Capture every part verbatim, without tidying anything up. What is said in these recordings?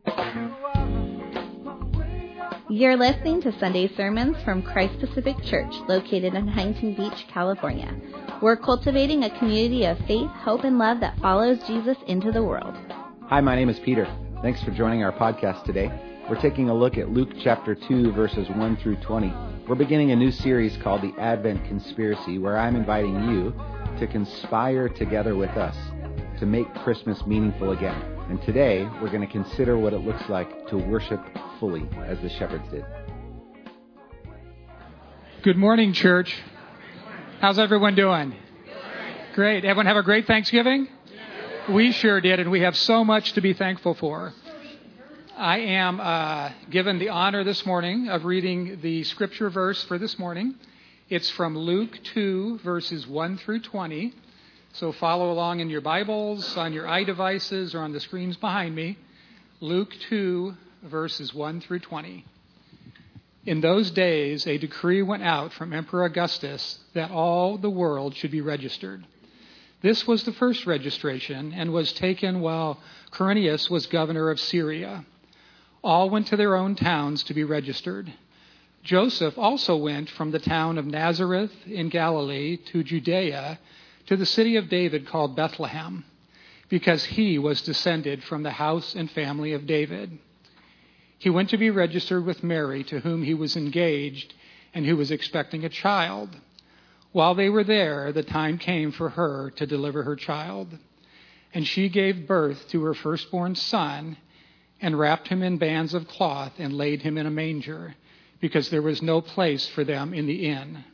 You're listening to Sunday sermons from Christ Pacific Church, located in Huntington Beach, California. We're cultivating a community of faith, hope, and love that follows Jesus into the world. Hi, my name is Peter. Thanks for joining our podcast today. We're taking a look at Luke chapter two, verses one through twenty. We're beginning a new series called The Advent Conspiracy, where I'm inviting you to conspire together with us to make Christmas meaningful again. And today, we're going to consider what it looks like to worship fully as the shepherds did. Good morning, church. How's everyone doing? Great. Everyone have a great Thanksgiving? We sure did, and we have so much to be thankful for. I am uh, given the honor this morning of reading the scripture verse for this morning. It's from Luke two, verses one through twenty. So follow along in your Bibles, on your iDevices, or on the screens behind me. Luke two, verses one through twenty. In those days, a decree went out from Emperor Augustus that all the world should be registered. This was the first registration and was taken while Quirinius was governor of Syria. All went to their own towns to be registered. Joseph also went from the town of Nazareth in Galilee to Judea, to the city of David called Bethlehem, because he was descended from the house and family of David. He went to be registered with Mary, to whom he was engaged and who was expecting a child. While they were there, the time came for her to deliver her child. And she gave birth to her firstborn son and wrapped him in bands of cloth and laid him in a manger, because there was no place for them in the inn.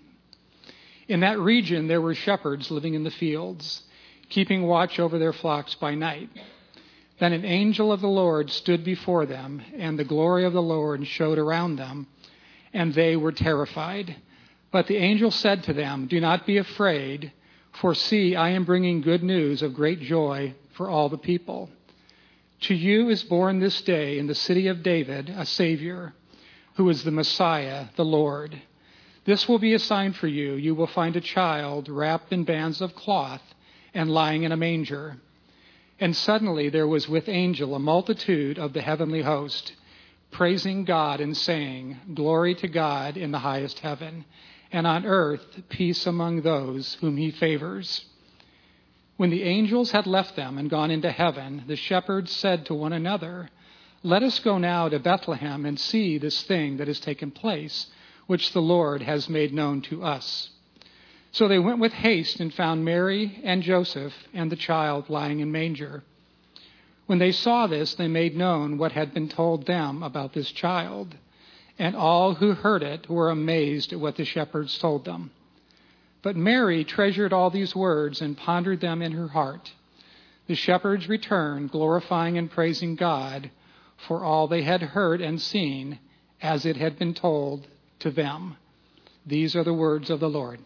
In that region, there were shepherds living in the fields, keeping watch over their flocks by night. Then an angel of the Lord stood before them, and the glory of the Lord showed around them, and they were terrified. But the angel said to them, "Do not be afraid, for see, I am bringing good news of great joy for all the people. To you is born this day in the city of David a Savior, who is the Messiah, the Lord. This will be a sign for you. You will find a child wrapped in bands of cloth and lying in a manger." And suddenly there was with angel a multitude of the heavenly host, praising God and saying, "Glory to God in the highest heaven, and on earth peace among those whom he favors." When the angels had left them and gone into heaven, the shepherds said to one another, "Let us go now to Bethlehem and see this thing that has taken place, which the Lord has made known to us." So they went with haste and found Mary and Joseph and the child lying in manger. When they saw this, they made known what had been told them about this child. And all who heard it were amazed at what the shepherds told them. But Mary treasured all these words and pondered them in her heart. The shepherds returned, glorifying and praising God for all they had heard and seen, as it had been told to them. These are the words of the Lord.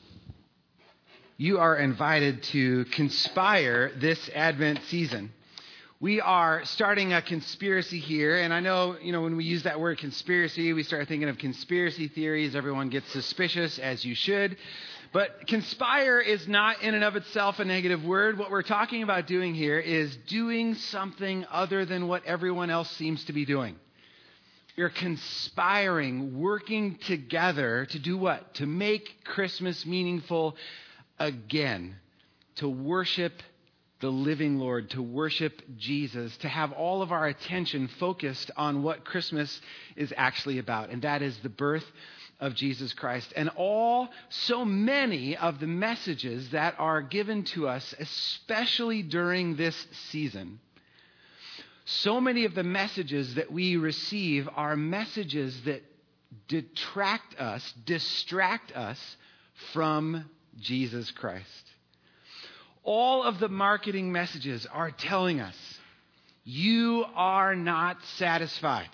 You are invited to conspire this Advent season. We are starting a conspiracy here, and I know, you know, when we use that word conspiracy, we start thinking of conspiracy theories. Everyone gets suspicious, as you should. But conspire is not in and of itself a negative word. What we're talking about doing here is doing something other than what everyone else seems to be doing. You're conspiring, working together to do what? To make Christmas meaningful again, to worship the living Lord, to worship Jesus, to have all of our attention focused on what Christmas is actually about, and that is the birth of Jesus Christ. And all, so many of the messages that are given to us, especially during this season, so many of the messages that we receive are messages that detract us, distract us from Jesus Christ. All of the marketing messages are telling us, you are not satisfied.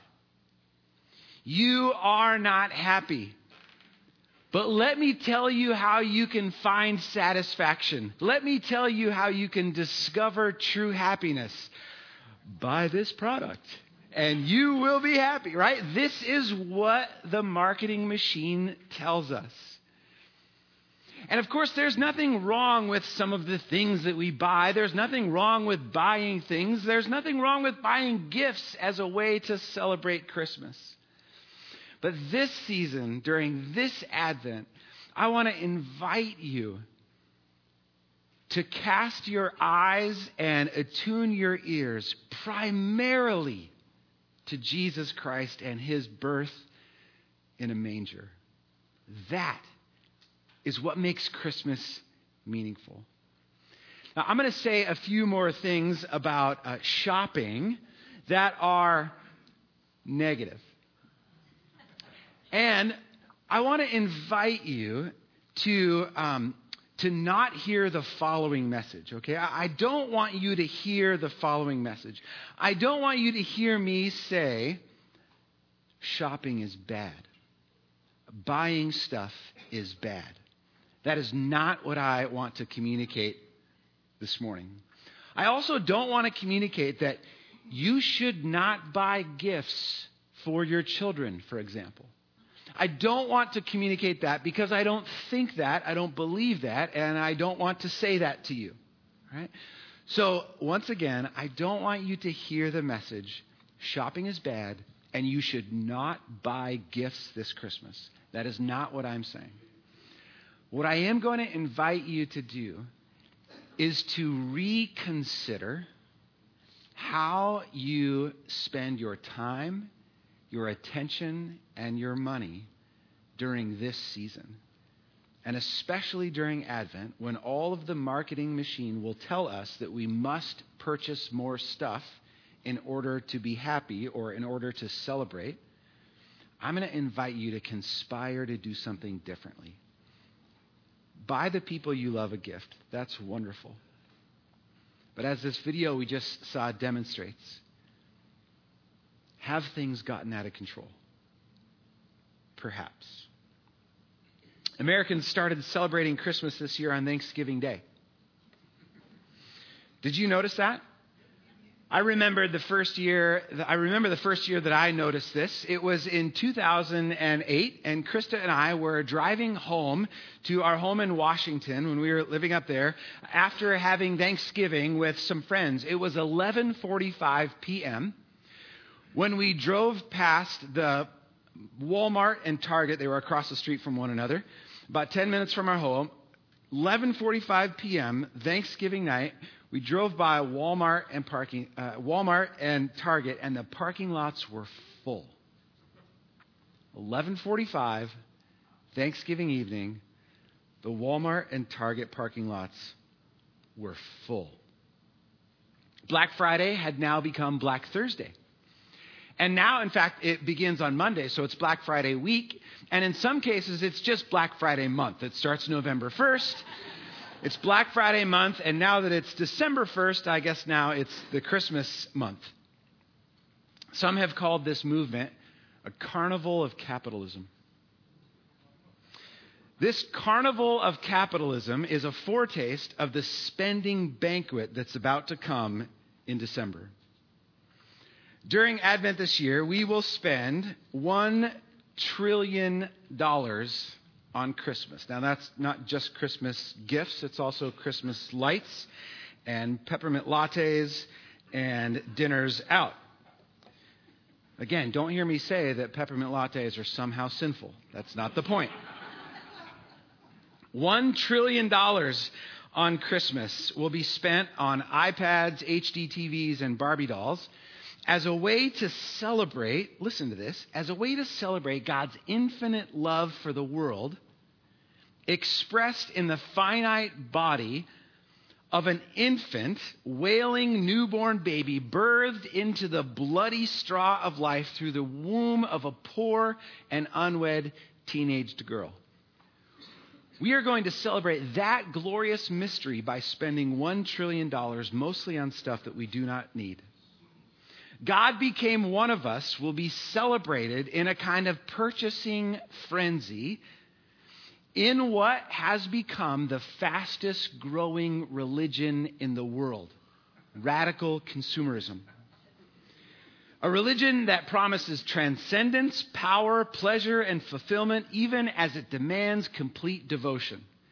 You are not happy. But let me tell you how you can find satisfaction. Let me tell you how you can discover true happiness. Buy this product and you will be happy, right? This is what the marketing machine tells us. And of course, there's nothing wrong with some of the things that we buy. There's nothing wrong with buying things. There's nothing wrong with buying gifts as a way to celebrate Christmas. But this season, during this Advent, I want to invite you to cast your eyes and attune your ears primarily to Jesus Christ and his birth in a manger. That is what makes Christmas meaningful. Now, I'm going to say a few more things about uh, shopping that are negative. And I want to invite you to um, to not hear the following message, okay? I, I don't want you to hear the following message. I don't want you to hear me say, shopping is bad. Buying stuff is bad. That is not what I want to communicate this morning. I also don't want to communicate that you should not buy gifts for your children, for example. I don't want to communicate that because I don't think that, I don't believe that, and I don't want to say that to you. Right? So, once again, I don't want you to hear the message, shopping is bad, and you should not buy gifts this Christmas. That is not what I'm saying. What I am going to invite you to do is to reconsider how you spend your time, your attention, and your money during this season. And especially during Advent, when all of the marketing machine will tell us that we must purchase more stuff in order to be happy or in order to celebrate, I'm going to invite you to conspire to do something differently. Buy the people you love a gift. That's wonderful. But as this video we just saw demonstrates, have things gotten out of control? Perhaps. Americans started celebrating Christmas this year on Thanksgiving Day. Did you notice that? I remember the first year, I remember the first year that I noticed this. It was in two thousand eight, and Krista and I were driving home to our home in Washington when we were living up there after having Thanksgiving with some friends. It was eleven forty-five p.m. when we drove past the Walmart and Target. They were across the street from one another, about ten minutes from our home. eleven forty-five p.m., Thanksgiving night. We drove by Walmart and parking, uh, Walmart and Target, and the parking lots were full. eleven forty-five, Thanksgiving evening, the Walmart and Target parking lots were full. Black Friday had now become Black Thursday. And now, in fact, it begins on Monday, so it's Black Friday week. And in some cases, it's just Black Friday month. It starts November first. It's Black Friday month, and now that it's December first, I guess now it's the Christmas month. Some have called this movement a carnival of capitalism. This carnival of capitalism is a foretaste of the spending banquet that's about to come in December. During Advent this year, we will spend one trillion dollars on Christmas. Now, that's not just Christmas gifts. It's also Christmas lights and peppermint lattes and dinners out. Again, don't hear me say that peppermint lattes are somehow sinful. That's not the point. One trillion dollars on Christmas will be spent on iPads, H D T Vs, and Barbie dolls as a way to celebrate, listen to this, as a way to celebrate God's infinite love for the world expressed in the finite body of an infant, wailing newborn baby birthed into the bloody straw of life through the womb of a poor and unwed teenaged girl. We are going to celebrate that glorious mystery by spending one trillion dollars mostly on stuff that we do not need. God became one of us will be celebrated in a kind of purchasing frenzy in what has become the fastest growing religion in the world, radical consumerism. A religion that promises transcendence, power, pleasure, and fulfillment, even as it demands complete devotion.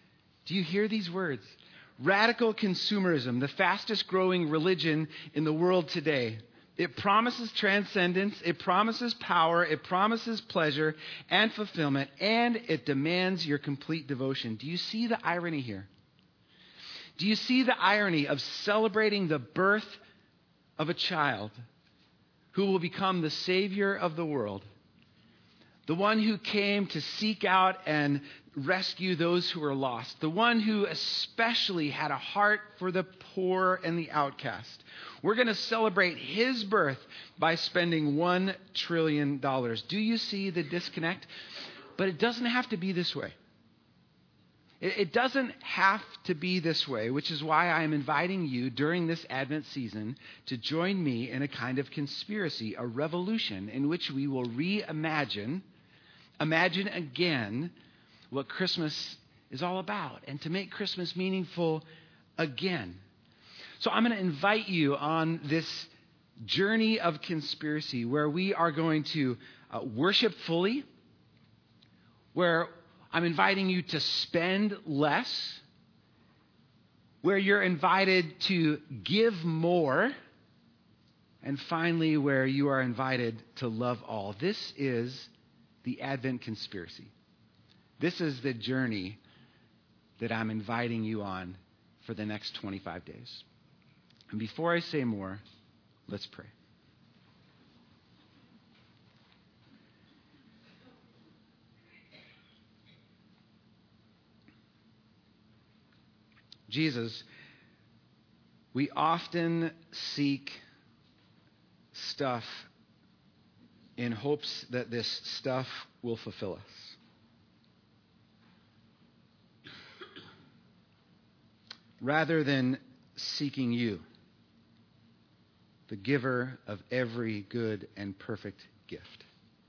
Do you hear these words? Radical consumerism, the fastest growing religion in the world today. It promises transcendence, it promises power, it promises pleasure and fulfillment, and it demands your complete devotion. Do you see the irony here? Do you see the irony of celebrating the birth of a child who will become the Savior of the world? The one who came to seek out and rescue those who are lost. The one who especially had a heart for the poor and the outcast. We're going to celebrate his birth by spending one trillion dollars. Do you see the disconnect? But it doesn't have to be this way. It doesn't have to be this way, which is why I am inviting you during this Advent season to join me in a kind of conspiracy, a revolution in which we will reimagine, imagine again what Christmas is all about and to make Christmas meaningful again. So I'm going to invite you on this journey of conspiracy where we are going to uh, worship fully, where I'm inviting you to spend less, where you're invited to give more, and finally, where you are invited to love all. This is the Advent conspiracy. This is the journey that I'm inviting you on for the next twenty-five days. And before I say more, let's pray. Jesus, we often seek stuff in hopes that this stuff will fulfill us. Rather than seeking you, the giver of every good and perfect gift.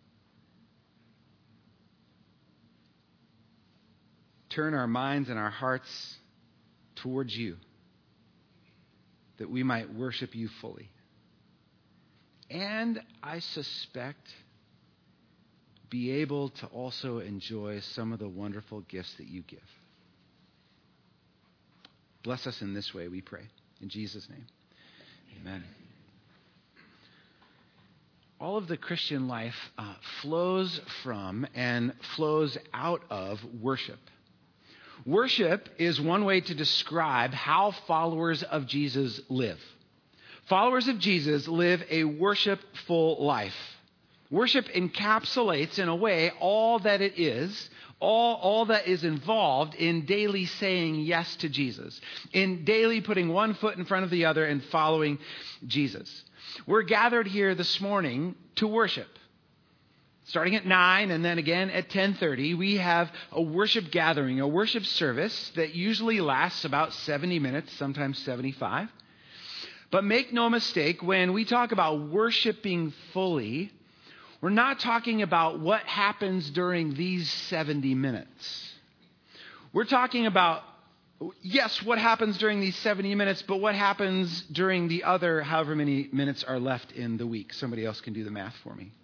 Turn our minds and our hearts towards you, that we might worship you fully. And I suspect be able to also enjoy some of the wonderful gifts that you give. Bless us in this way, we pray. In Jesus' name, amen. All of the Christian life uh, flows from and flows out of worship. Worship is one way to describe how followers of Jesus live. Followers of Jesus live a worshipful life. Worship encapsulates, in a way, all that it is, all, all that is involved in daily saying yes to Jesus, in daily putting one foot in front of the other and following Jesus. We're gathered here this morning to worship. Starting at nine and then again at ten thirty, we have a worship gathering, a worship service that usually lasts about seventy minutes, sometimes seventy-five. But make no mistake, when we talk about worshiping fully, we're not talking about what happens during these seventy minutes. We're talking about, yes, what happens during these seventy minutes, but what happens during the other however many minutes are left in the week. Somebody else can do the math for me.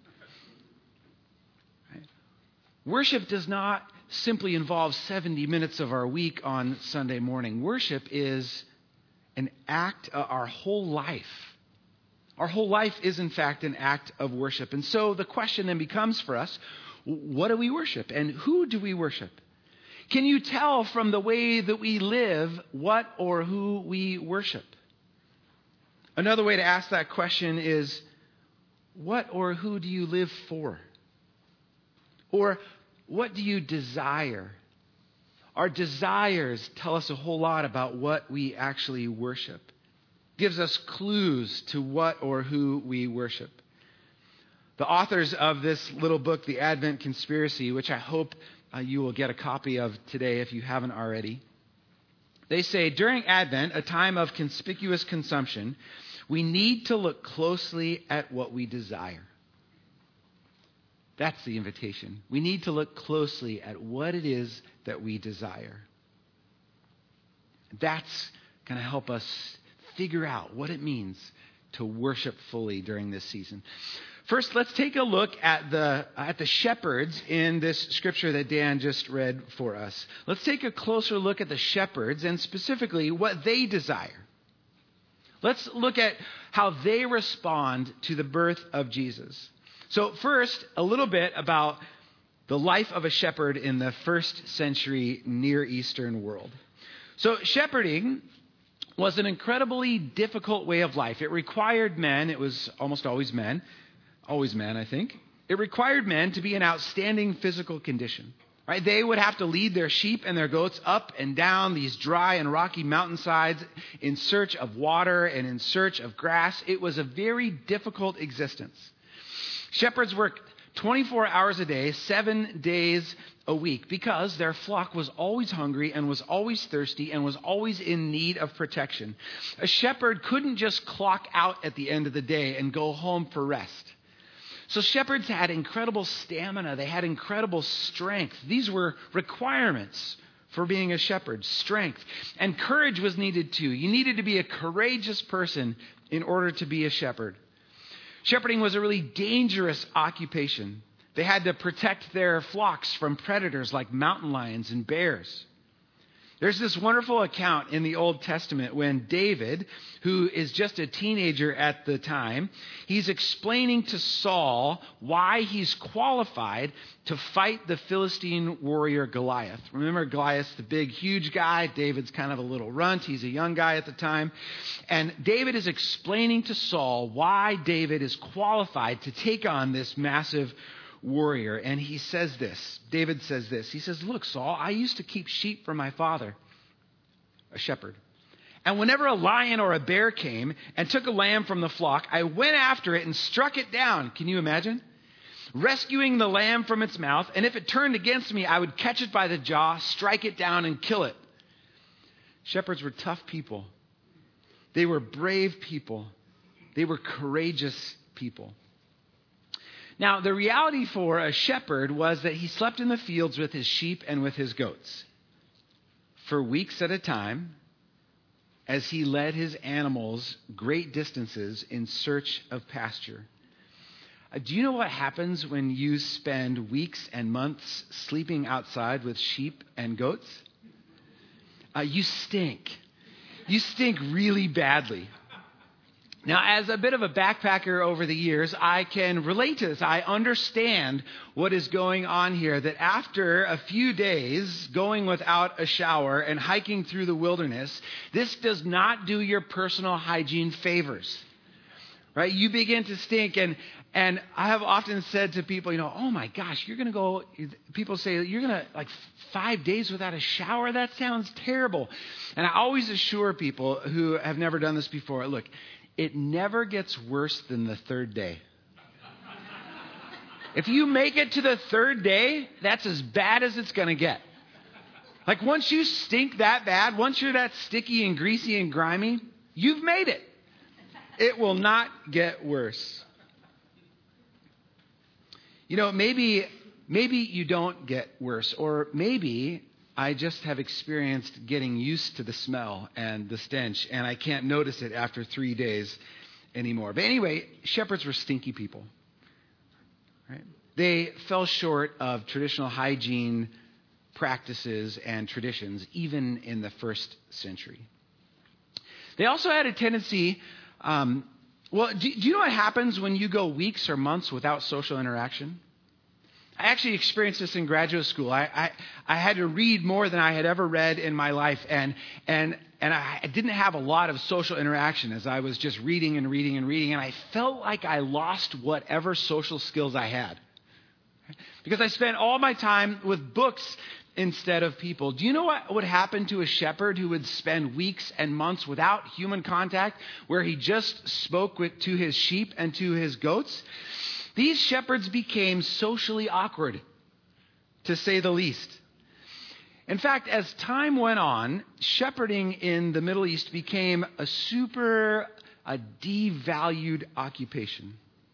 Worship does not simply involve seventy minutes of our week on Sunday morning. Worship is an act of our whole life. Our whole life is, in fact, an act of worship. And so the question then becomes for us, what do we worship? And who do we worship? Can you tell from the way that we live what or who we worship? Another way to ask that question is, what or who do you live for? Or what do you desire? Our desires tell us a whole lot about what we actually worship. Gives us clues to what or who we worship. The authors of this little book, The Advent Conspiracy, which I hope uh, you will get a copy of today if you haven't already, they say, during Advent, a time of conspicuous consumption, we need to look closely at what we desire. That's the invitation. We need to look closely at what it is that we desire. That's going to help us figure out what it means to worship fully during this season. First, let's take a look at the at the shepherds in this scripture that Dan just read for us. Let's take a closer look at the shepherds and specifically what they desire. Let's look at how they respond to the birth of Jesus. So first, a little bit about the life of a shepherd in the first century Near Eastern world. So shepherding was an incredibly difficult way of life. It required men, it was almost always men, always men, I think. It required men to be in outstanding physical condition. Right? They would have to lead their sheep and their goats up and down these dry and rocky mountainsides in search of water and in search of grass. It was a very difficult existence. Shepherds worked twenty-four hours a day, seven days a week, because their flock was always hungry and was always thirsty and was always in need of protection. A shepherd couldn't just clock out at the end of the day and go home for rest. So shepherds had incredible stamina. They had incredible strength. These were requirements for being a shepherd, strength. And courage was needed too. You needed to be a courageous person in order to be a shepherd. Shepherding was a really dangerous occupation. They had to protect their flocks from predators like mountain lions and bears. There's this wonderful account in the Old Testament when David, who is just a teenager at the time, he's explaining to Saul why he's qualified to fight the Philistine warrior Goliath. Remember Goliath's the big, huge guy. David's kind of a little runt. He's a young guy at the time. And David is explaining to Saul why David is qualified to take on this massive warrior. And he says this, David says this, he says, "Look, Saul, I used to keep sheep for my father, a shepherd. And whenever a lion or a bear came and took a lamb from the flock, I went after it and struck it down." Can you imagine? "Rescuing the lamb from its mouth. And if it turned against me, I would catch it by the jaw, strike it down and kill it." Shepherds were tough people. They were brave people. They were courageous people. Now, the reality for a shepherd was that he slept in the fields with his sheep and with his goats for weeks at a time as he led his animals great distances in search of pasture. Uh, do you know what happens when you spend weeks and months sleeping outside with sheep and goats? Uh, you stink. You stink really badly. Now, as a bit of a backpacker over the years, I can relate to this. I understand what is going on here, that after a few days going without a shower and hiking through the wilderness, this does not do your personal hygiene favors, right? You begin to stink. And, and I have often said to people, you know, "Oh my gosh, you're going to go," people say, "You're going to like five days without a shower? That sounds terrible." And I always assure people who have never done this before, look, it never gets worse than the third day. If you make it to the third day, that's as bad as it's going to get. Like once you stink that bad, once you're that sticky and greasy and grimy, you've made it. It will not get worse. You know, maybe, maybe you don't get worse, or maybe I just have experienced getting used to the smell and the stench, and I can't notice it after three days anymore. But anyway, shepherds were stinky people. Right? They fell short of traditional hygiene practices and traditions, even in the first century. They also had a tendency, um, well, do, do you know what happens when you go weeks or months without social interaction? I actually experienced this in graduate school. I, I, I had to read more than I had ever read in my life, and and and I didn't have a lot of social interaction as I was just reading and reading and reading, and I felt like I lost whatever social skills I had. Because I spent all my time with books instead of people. Do you know what would happen to a shepherd who would spend weeks and months without human contact, where he just spoke with, to his sheep and to his goats? These shepherds became socially awkward, to say the least. In fact, as time went on, shepherding in the Middle East became a super a devalued occupation.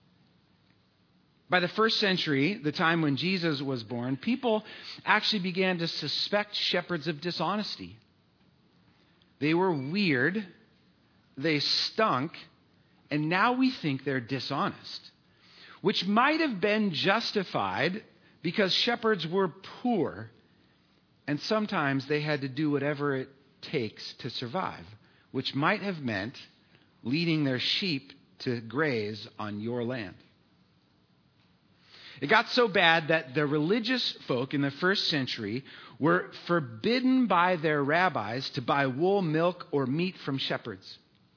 By the first century, the time when Jesus was born, people actually began to suspect shepherds of dishonesty. They were weird, they stunk, and now we think they're dishonest, which might have been justified because shepherds were poor, and sometimes they had to do whatever it takes to survive, which might have meant leading their sheep to graze on your land. It got so bad that the religious folk in the first century were forbidden by their rabbis to buy wool, milk, or meat from shepherds.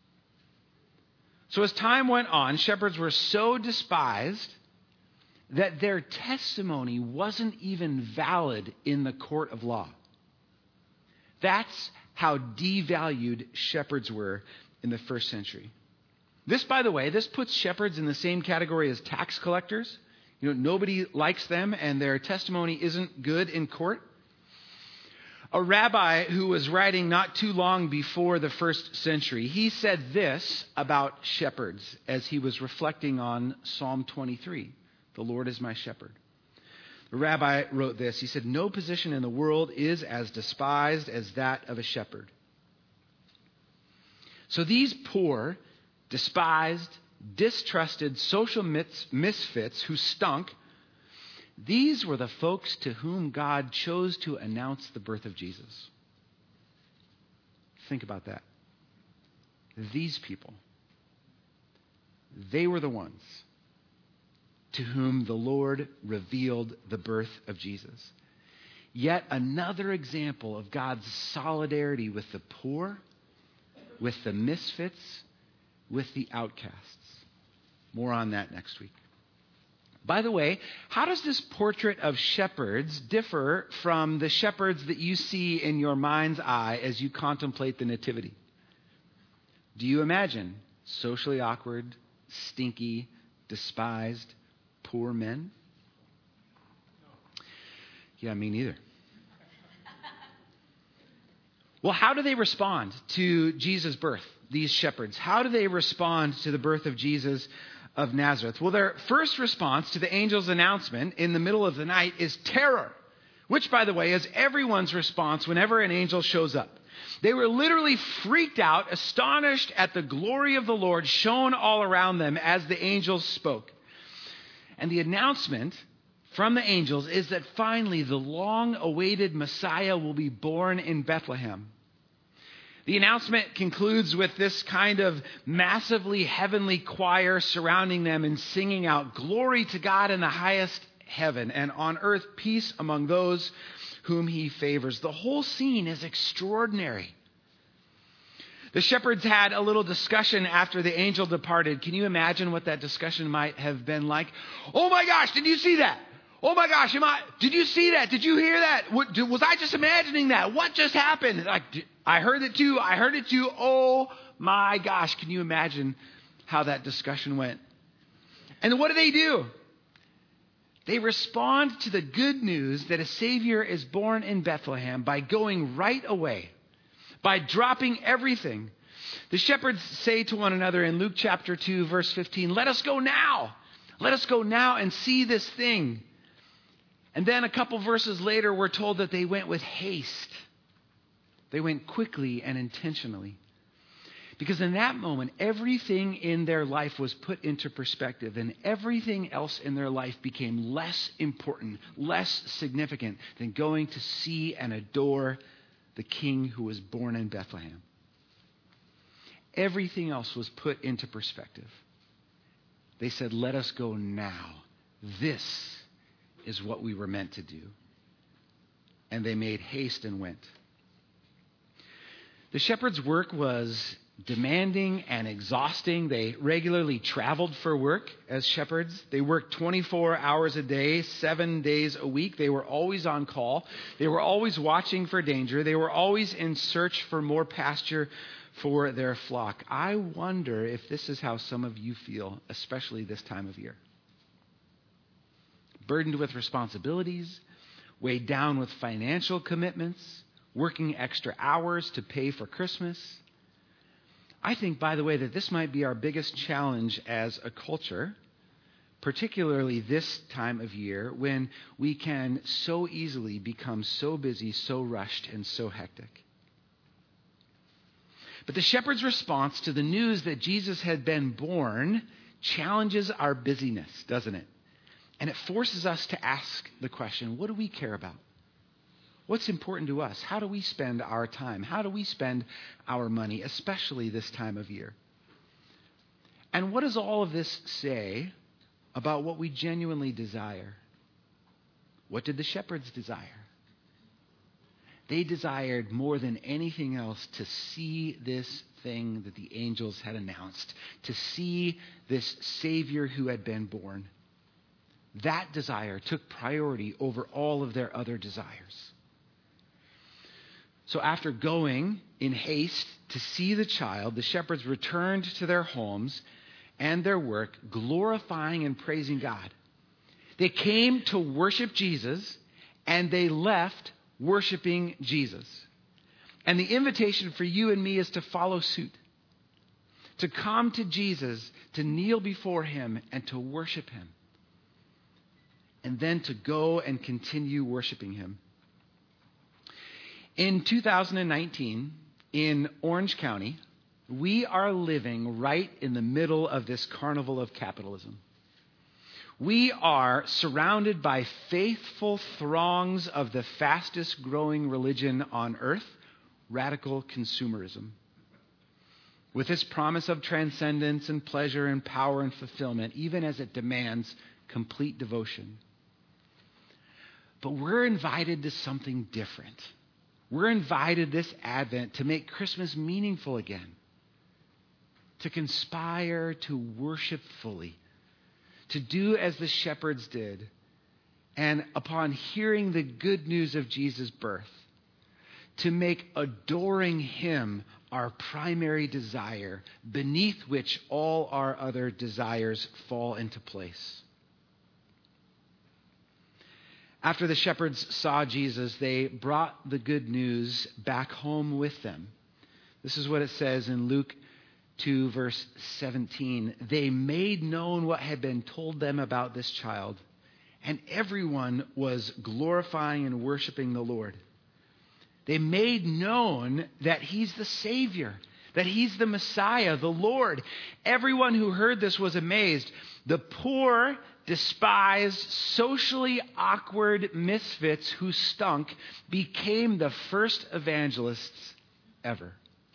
So as time went on, shepherds were so despised that their testimony wasn't even valid in the court of law. That's how devalued shepherds were in the first century. This, by the way, this puts shepherds in the same category as tax collectors. You know, nobody likes them, and their testimony isn't good in court. A rabbi who was writing not too long before the first century, he said this about shepherds as he was reflecting on Psalm twenty-three. The Lord is my shepherd. The rabbi wrote this. He said, no position in the world is as despised as that of a shepherd. So these poor, despised, distrusted social misfits who stunk, these were the folks to whom God chose to announce the birth of Jesus. Think about that. These people, they were the ones to whom the Lord revealed the birth of Jesus. Yet another example of God's solidarity with the poor, with the misfits, with the outcasts. More on that next week. By the way, how does this portrait of shepherds differ from the shepherds that you see in your mind's eye as you contemplate the Nativity? Do you imagine socially awkward, stinky, despised, poor men? Yeah, me neither. Well, how do they respond to Jesus' birth, these shepherds? How do they respond to the birth of Jesus of Nazareth? Well, their first response to the angel's announcement in the middle of the night is terror, which, by the way, is everyone's response whenever an angel shows up. They were literally freaked out, astonished at the glory of the Lord shone all around them as the angels spoke. And the announcement from the angels is that finally the long-awaited Messiah will be born in Bethlehem. The announcement concludes with this kind of massively heavenly choir surrounding them and singing out, "Glory to God in the highest heaven, and on earth peace among those whom he favors." The whole scene is extraordinary. The shepherds had a little discussion after the angel departed. Can you imagine what that discussion might have been like? Oh my gosh, did you see that? Oh my gosh, am I, did you see that? Did you hear that? What, was I just imagining that? What just happened? Like, I heard it too. I heard it too. Oh my gosh, can you imagine how that discussion went? And what do they do? They respond to the good news that a Savior is born in Bethlehem by going right away, by dropping everything. The shepherds say to one another in Luke chapter two, verse fifteen, "Let us go now. Let us go now and see this thing." And then a couple verses later, we're told that they went with haste. They went quickly and intentionally. Because in that moment, everything in their life was put into perspective, and everything else in their life became less important, less significant than going to see and adore the King who was born in Bethlehem. Everything else was put into perspective. They said, "Let us go now. This is what we were meant to do." And they made haste and went. The shepherds' work was demanding and exhausting. They regularly traveled for work as shepherds. They worked twenty-four hours a day, seven days a week. They were always on call. They were always watching for danger. They were always in search for more pasture for their flock. I wonder if this is how some of you feel, especially this time of year. Burdened with responsibilities, weighed down with financial commitments, working extra hours to pay for Christmas. I think, by the way, that this might be our biggest challenge as a culture, particularly this time of year when we can so easily become so busy, so rushed, and so hectic. But the shepherds' response to the news that Jesus had been born challenges our busyness, doesn't it? And it forces us to ask the question, what do we care about? What's important to us? How do we spend our time? How do we spend our money, especially this time of year? And what does all of this say about what we genuinely desire? What did the shepherds desire? They desired more than anything else to see this thing that the angels had announced, to see this Savior who had been born. That desire took priority over all of their other desires. So after going in haste to see the child, the shepherds returned to their homes and their work, glorifying and praising God. They came to worship Jesus, and they left worshiping Jesus. And the invitation for you and me is to follow suit, to come to Jesus, to kneel before him, and to worship him, and then to go and continue worshiping him. In two thousand nineteen, in Orange County, we are living right in the middle of this carnival of capitalism. We are surrounded by faithful throngs of the fastest growing religion on earth, radical consumerism. With its promise of transcendence and pleasure and power and fulfillment, even as it demands complete devotion. But we're invited to something different. We're invited this Advent to make Christmas meaningful again, to conspire to worship fully, to do as the shepherds did, and upon hearing the good news of Jesus' birth, to make adoring him our primary desire, beneath which all our other desires fall into place. After the shepherds saw Jesus, they brought the good news back home with them. This is what it says in Luke two, verse seventeen. They made known what had been told them about this child, and everyone was glorifying and worshiping the Lord. They made known that he's the Savior, that he's the Messiah, the Lord. Everyone who heard this was amazed. The poor, despised, socially awkward misfits who stunk became the first evangelists ever.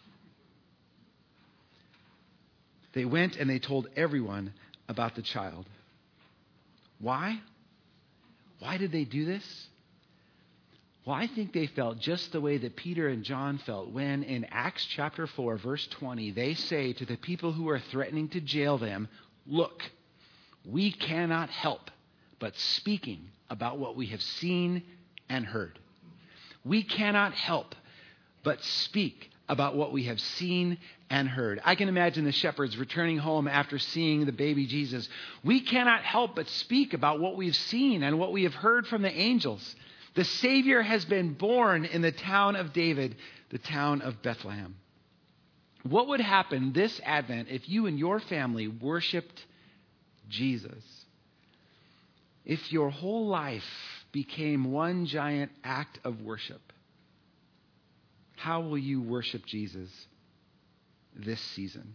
They went and they told everyone about the child. Why? Why did they do this? Well, I think they felt just the way that Peter and John felt when in Acts chapter four, verse twenty, they say to the people who are threatening to jail them, "Look, we cannot help but speaking about what we have seen and heard." We cannot help but speak about what we have seen and heard. I can imagine the shepherds returning home after seeing the baby Jesus. We cannot help but speak about what we've seen and what we have heard from the angels. The Savior has been born in the town of David, the town of Bethlehem. What would happen this Advent if you and your family worshiped Jesus? If your whole life became one giant act of worship? How will you worship Jesus this season?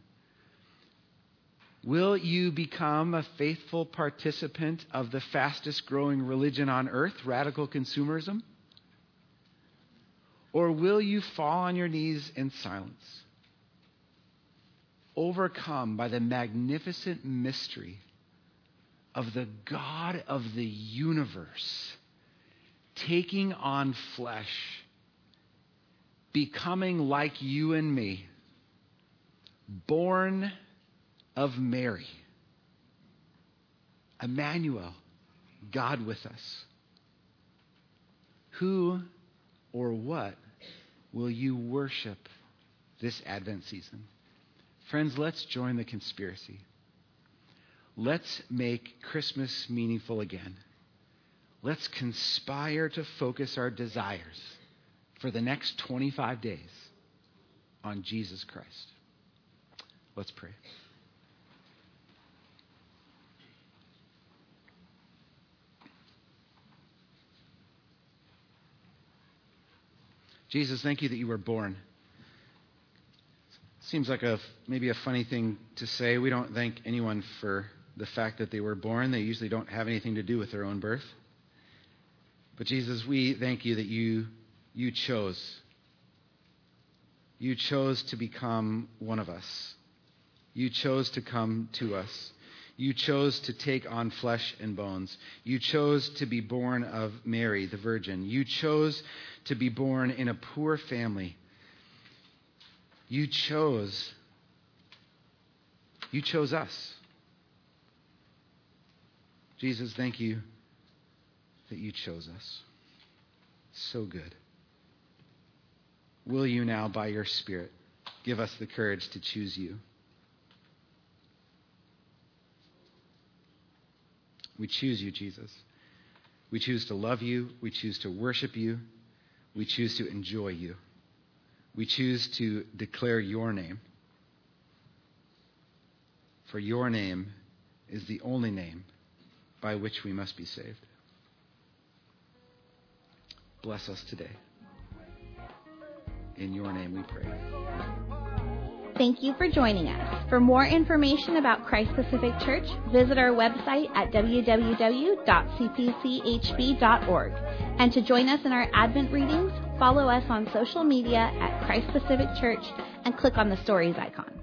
Will you become a faithful participant of the fastest growing religion on earth, radical consumerism? Or will you fall on your knees in silence, overcome by the magnificent mystery of the God of the universe taking on flesh, becoming like you and me, born of Mary, Emmanuel, God with us? Who or what will you worship this Advent season? Friends, let's join the conspiracy. Let's make Christmas meaningful again. Let's conspire to focus our desires for the next twenty-five days on Jesus Christ. Let's pray. Jesus, thank you that you were born. Seems like a maybe a funny thing to say. We don't thank anyone for the fact that they were born. They usually don't have anything to do with their own birth. But Jesus, we thank you that you you chose. You chose to become one of us. You chose to come to us. You chose to take on flesh and bones. You chose to be born of Mary, the Virgin. You chose to be born in a poor family. You chose, you chose us. Jesus, thank you that you chose us. So good. Will you now, by your Spirit, give us the courage to choose you? We choose you, Jesus. We choose to love you. We choose to worship you. We choose to enjoy you. We choose to declare your name. For your name is the only name by which we must be saved. Bless us today. In your name we pray. Thank you for joining us. For more information about Christ Pacific Church, visit our website at w w w dot c p c h b dot org. And to join us in our Advent readings, follow us on social media at Christ Pacific Church and click on the Stories icon.